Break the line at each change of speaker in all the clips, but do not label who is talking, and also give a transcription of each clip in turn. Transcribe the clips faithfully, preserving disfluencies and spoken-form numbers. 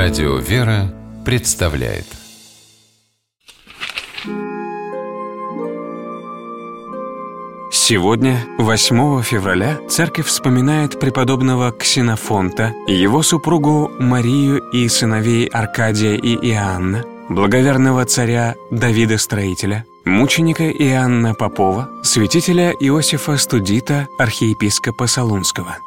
Радио «Вера» представляет.
Сегодня, восьмого февраля, церковь вспоминает преподобного Ксенофонта, его супругу Марию и сыновей Аркадия и Иоанна, благоверного царя Давида Строителя, мученика Иоанна Попова, святителя Иосифа Студита, архиепископа Солунского.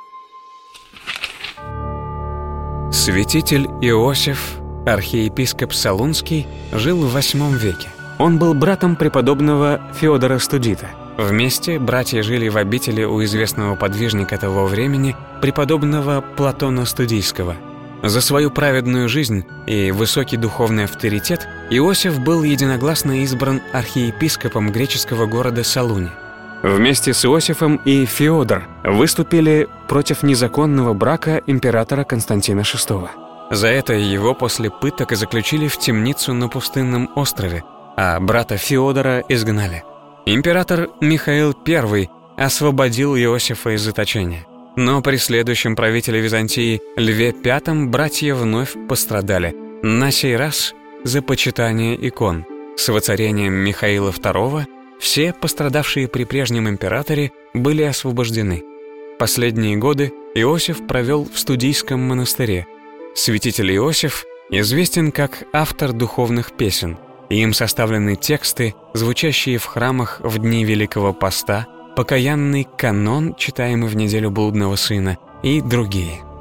Святитель Иосиф, архиепископ Солунский, жил в восьмом веке. Он был братом преподобного Феодора Студита. Вместе братья жили в обители у известного подвижника того времени, преподобного Платона Студийского. За свою праведную жизнь и высокий духовный авторитет Иосиф был единогласно избран архиепископом греческого города Солуни. Вместе с Иосифом и Феодор выступили против незаконного брака императора Константина шестого. За это его после пыток заключили в темницу на пустынном острове, а брата Феодора изгнали. Император Михаил Первый освободил Иосифа из заточения. Но при следующем правителе Византии Льве Пятом братья вновь пострадали, на сей раз за почитание икон. С воцарением Михаила Второго все пострадавшие при прежнем императоре были освобождены. Последние годы Иосиф провел в Студийском монастыре. Святитель Иосиф известен как автор духовных песен. Им составлены тексты, звучащие в храмах в дни Великого Поста, покаянный канон, читаемый в неделю блудного сына, и другие.